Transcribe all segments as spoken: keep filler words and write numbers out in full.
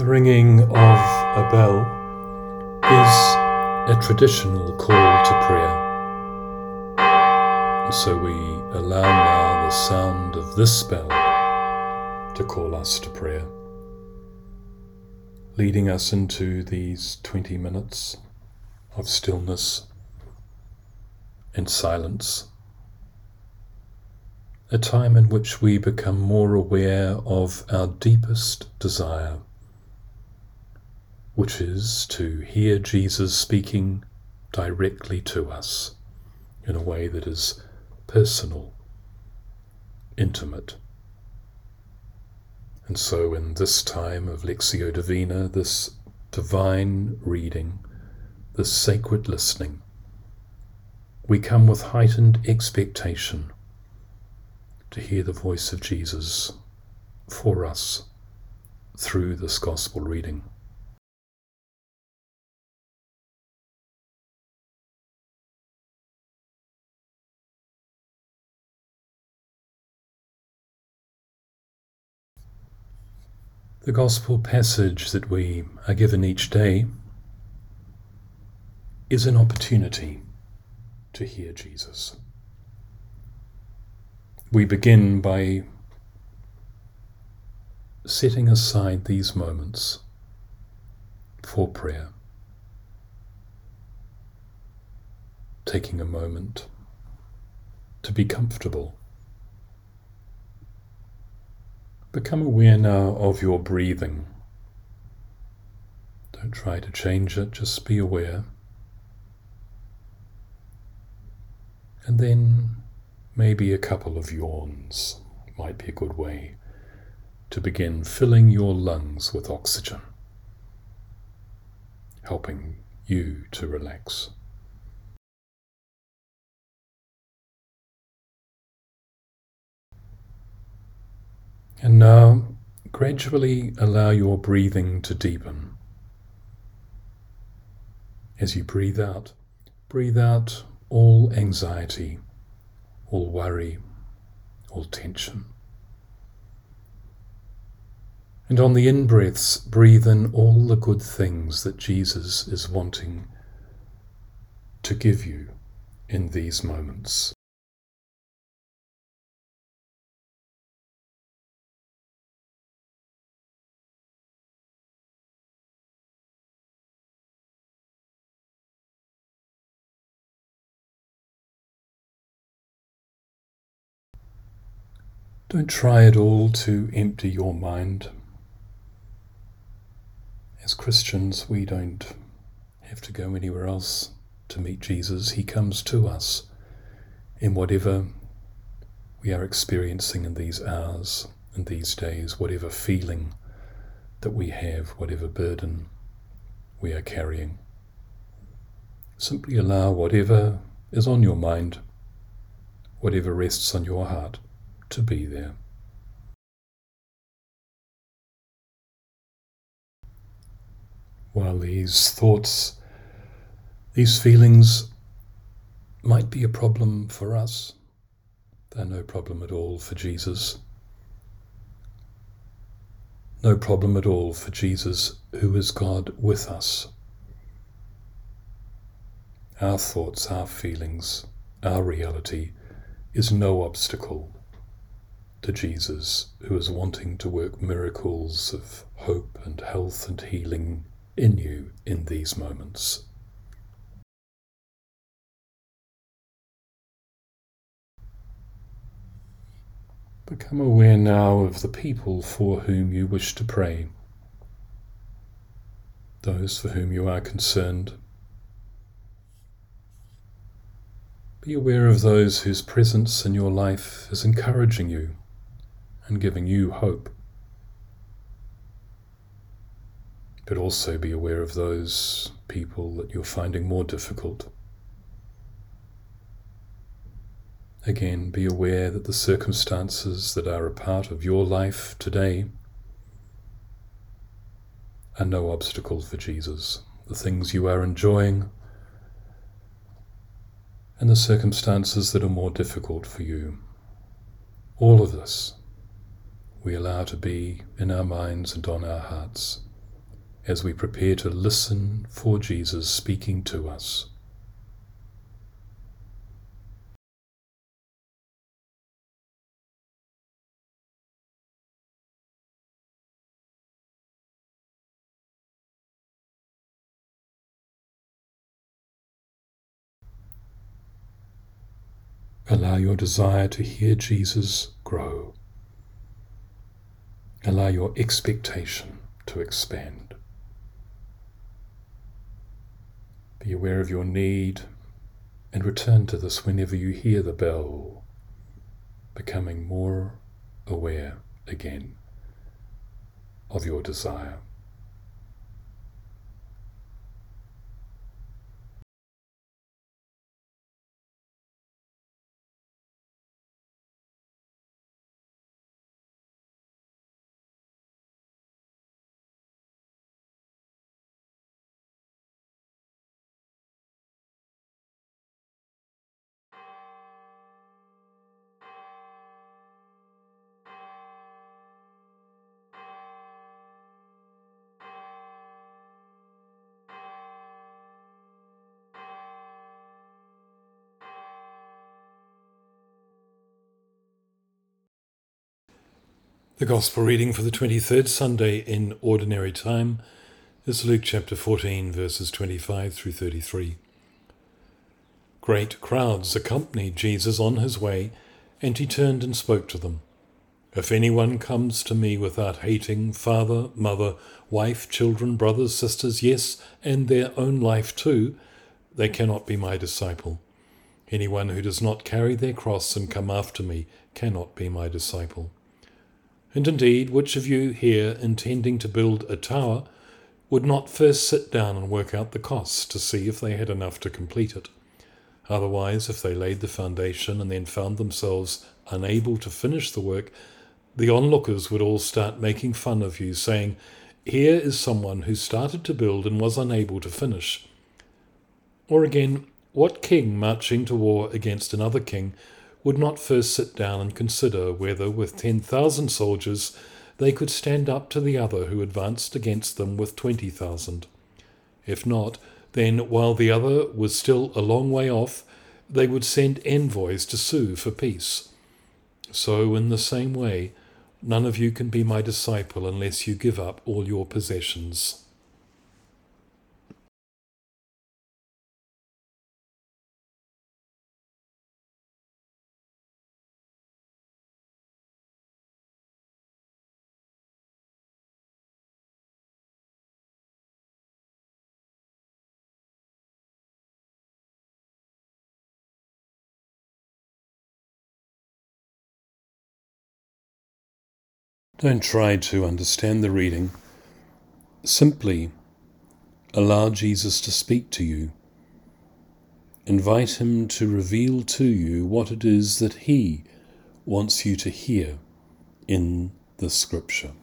The ringing of a bell is a traditional call to prayer. And so we allow now the sound of this bell to call us to prayer, leading us into these twenty minutes of stillness and silence, a time in which we become more aware of our deepest desire, which is to hear Jesus speaking directly to us in a way that is personal, intimate. And so in this time of Lectio Divina, this divine reading, this sacred listening, we come with heightened expectation to hear the voice of Jesus for us through this gospel reading. The gospel passage that we are given each day is an opportunity to hear Jesus. We begin by setting aside these moments for prayer, taking a moment to be comfortable. Become aware now of your breathing. Don't try to change it, just be aware. And then maybe a couple of yawns might be a good way to begin filling your lungs with oxygen, helping you to relax. And now, gradually allow your breathing to deepen. As you breathe out, breathe out all anxiety, all worry, all tension. And on the in-breaths, breathe in all the good things that Jesus is wanting to give you in these moments. Don't try at all to empty your mind. As Christians, we don't have to go anywhere else to meet Jesus. He comes to us in whatever we are experiencing in these hours and these days, whatever feeling that we have, whatever burden we are carrying. Simply allow whatever is on your mind, whatever rests on your heart, to be there. While these thoughts, these feelings might be a problem for us, they're no problem at all for Jesus. No problem at all for Jesus, who is God with us. Our thoughts, our feelings, our reality is no obstacle to Jesus, who is wanting to work miracles of hope and health and healing in you in these moments. Become aware now of the people for whom you wish to pray, those for whom you are concerned. Be aware of those whose presence in your life is encouraging you and giving you hope. But also be aware of those people that you're finding more difficult. Again, be aware that the circumstances that are a part of your life today are no obstacle for Jesus. The things you are enjoying and the circumstances that are more difficult for you. All of this we allow to be in our minds and on our hearts as we prepare to listen for Jesus speaking to us. Allow your desire to hear Jesus grow. Allow your expectation to expand. Be aware of your need and return to this whenever you hear the bell, becoming more aware again of your desire. The Gospel reading for the twenty-third Sunday in Ordinary Time is Luke chapter fourteen, verses twenty-five through thirty-three. Great crowds accompanied Jesus on his way, and he turned and spoke to them. If anyone comes to me without hating father, mother, wife, children, brothers, sisters, yes, and their own life too, they cannot be my disciple. Anyone who does not carry their cross and come after me cannot be my disciple. And indeed, which of you here, intending to build a tower, would not first sit down and work out the costs to see if they had enough to complete it? Otherwise, if they laid the foundation and then found themselves unable to finish the work, the onlookers would all start making fun of you, saying, "Here is someone who started to build and was unable to finish." Or again, what king marching to war against another king would not first sit down and consider whether with ten thousand soldiers they could stand up to the other who advanced against them with twenty thousand? If not, then while the other was still a long way off, they would send envoys to sue for peace. So in the same way, none of you can be my disciple unless you give up all your possessions. Don't try to understand the reading. Simply allow Jesus to speak to you. Invite him to reveal to you what it is that he wants you to hear in the scripture.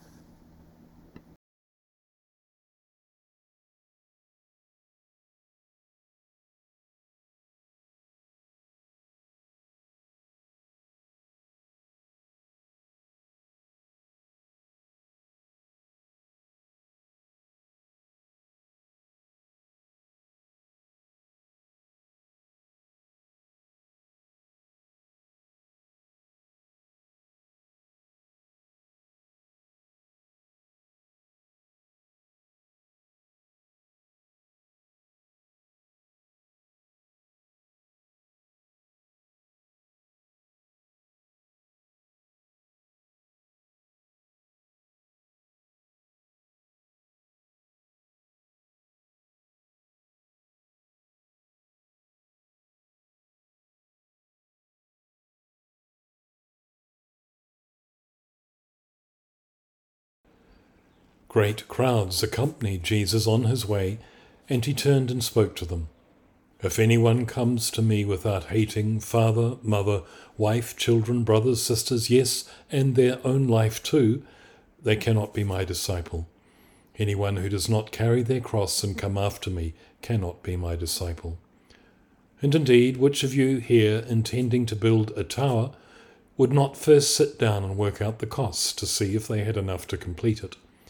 Great crowds accompanied Jesus on his way, and he turned and spoke to them. If anyone comes to me without hating father, mother, wife, children, brothers, sisters, yes, and their own life too, they cannot be my disciple. Anyone who does not carry their cross and come after me cannot be my disciple. And indeed, which of you here, intending to build a tower, would not first sit down and work out the costs to see if they had enough to complete it?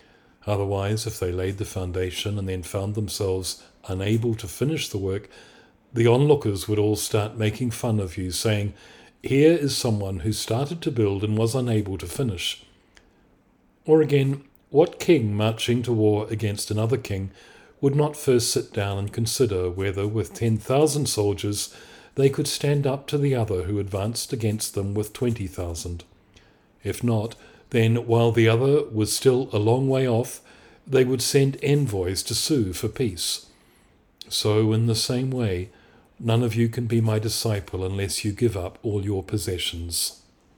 Otherwise, if they laid the foundation and then found themselves unable to finish the work, the onlookers would all start making fun of you, saying, "Here is someone who started to build and was unable to finish." Or again, what king marching to war against another king would not first sit down and consider whether, with ten thousand soldiers, they could stand up to the other who advanced against them with twenty thousand? If not, then while the other was still a long way off, they would send envoys to sue for peace. So in the same way, none of you can be my disciple unless you give up all your possessions.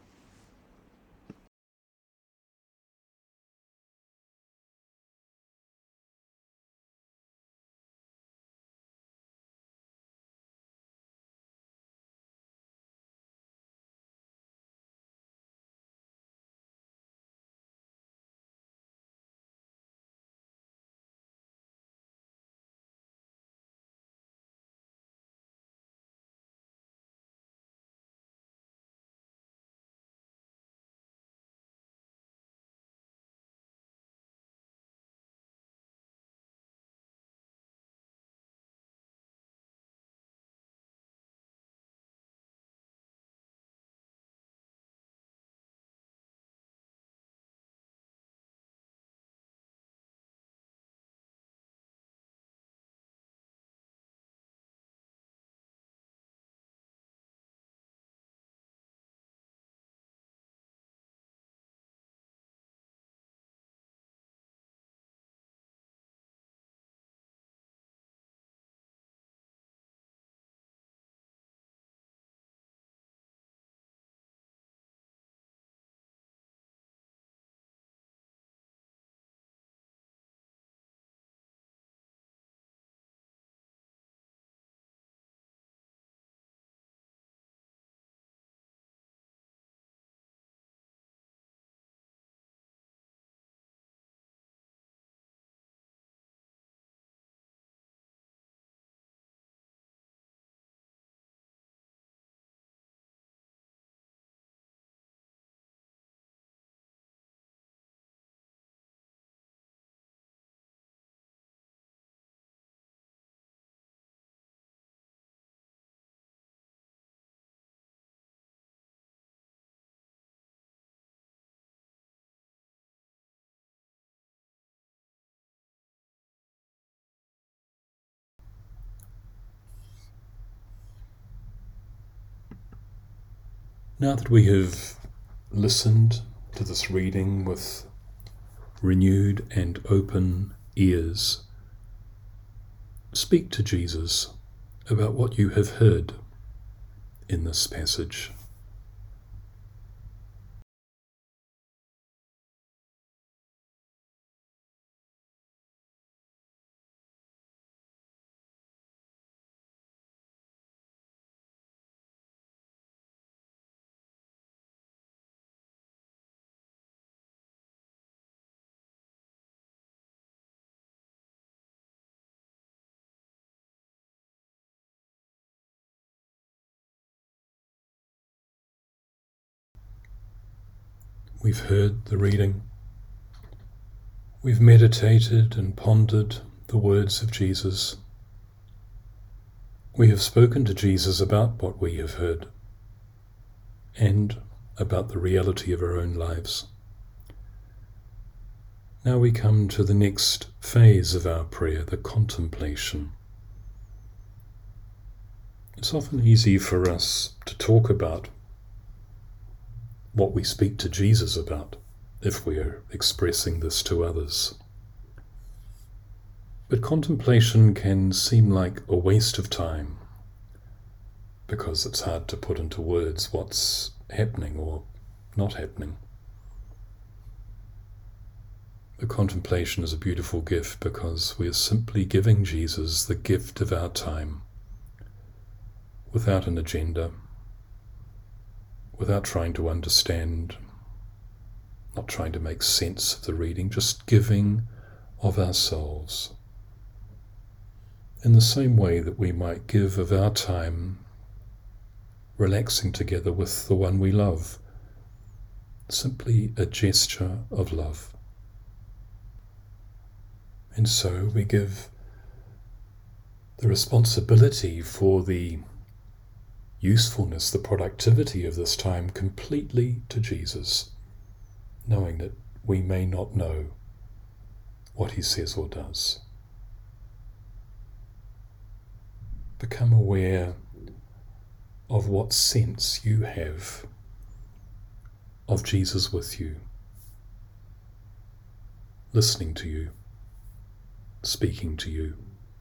Now that we have listened to this reading with renewed and open ears, speak to Jesus about what you have heard in this passage. We've heard the reading. We've meditated and pondered the words of Jesus. We have spoken to Jesus about what we have heard and about the reality of our own lives. Now we come to the next phase of our prayer, the contemplation. It's often easy for us to talk about what we speak to Jesus about if we are expressing this to others. But contemplation can seem like a waste of time because it's hard to put into words what's happening or not happening. The contemplation is a beautiful gift because we are simply giving Jesus the gift of our time without an agenda, without trying to understand, not trying to make sense of the reading, just giving of ourselves. In the same way that we might give of our time relaxing together with the one we love, simply a gesture of love. And so we give the responsibility for the usefulness, the productivity of this time completely to Jesus, knowing that we may not know what he says or does. Become aware of what sense you have of Jesus with you, listening to you, speaking to you.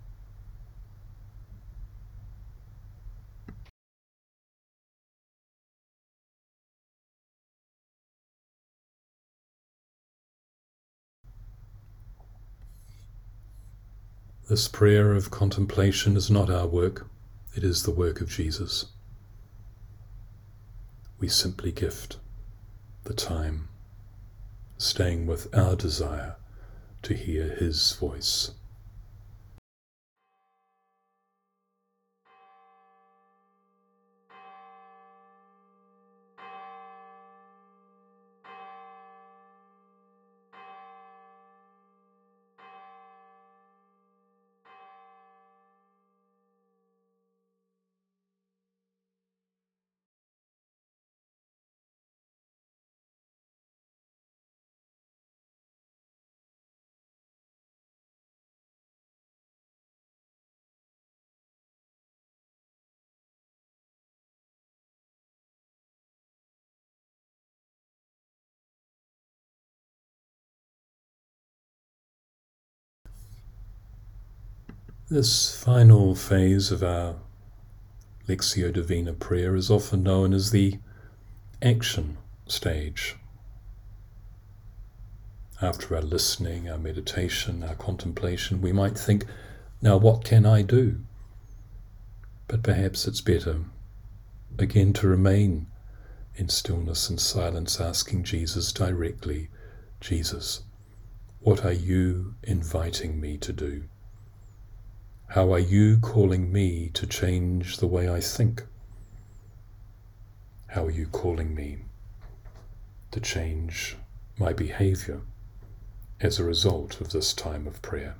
This prayer of contemplation is not our work, it is the work of Jesus. We simply gift the time, staying with our desire to hear his voice. This final phase of our Lectio Divina prayer is often known as the action stage. After our listening, our meditation, our contemplation, we might think, now what can I do? But perhaps it's better, again, to remain in stillness and silence, asking Jesus directly, Jesus, what are you inviting me to do? How are you calling me to change the way I think? How are you calling me to change my behavior as a result of this time of prayer?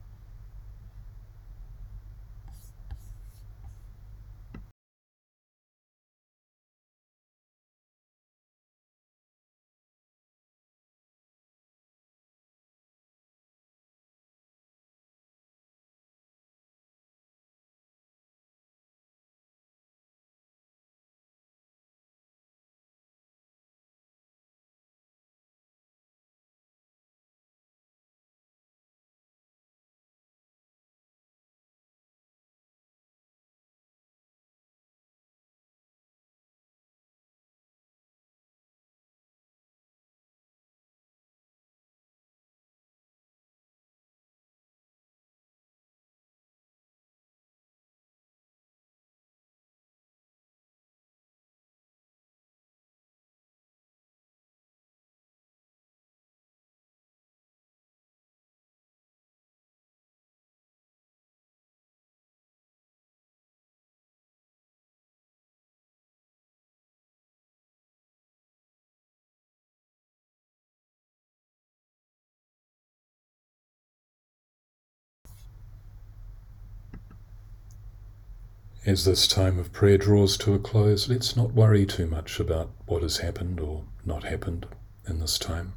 As this time of prayer draws to a close, let's not worry too much about what has happened or not happened in this time.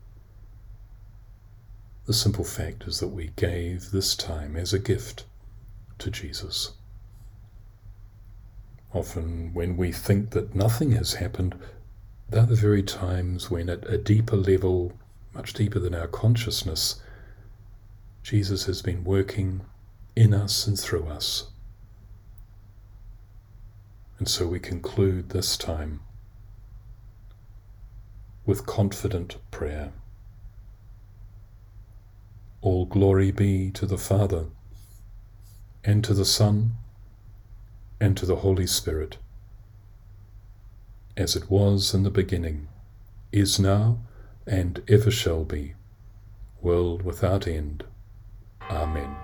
The simple fact is that we gave this time as a gift to Jesus. Often when we think that nothing has happened, they're the very times when at a deeper level, much deeper than our consciousness, Jesus has been working in us and through us. And so we conclude this time with confident prayer. All glory be to the Father, and to the Son, and to the Holy Spirit, as it was in the beginning, is now, and ever shall be, world without end. Amen.